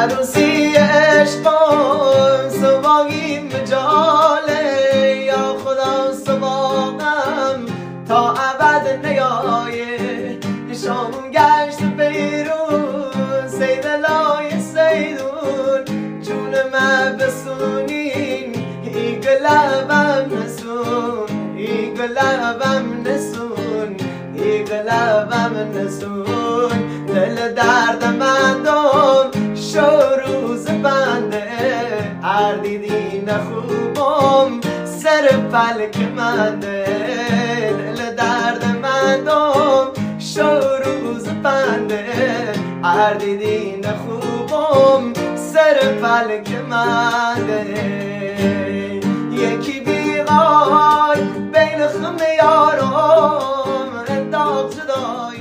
عروسی عشقم سواقی مجاله یا خدا سواقم تا ابد نیایه شام گشت بیرون سید لای سیدون جون من بسونین ای گلبم نسون ای گلبم نسون ای گلبم نسون دل درد مندم شو روز بنده اردیدی نخوبم سر فلک منده دل درد مندم شو روز بنده اردیدی نخوبم سر فلک منده یکی بیغای بین خم یارم انداخت جدای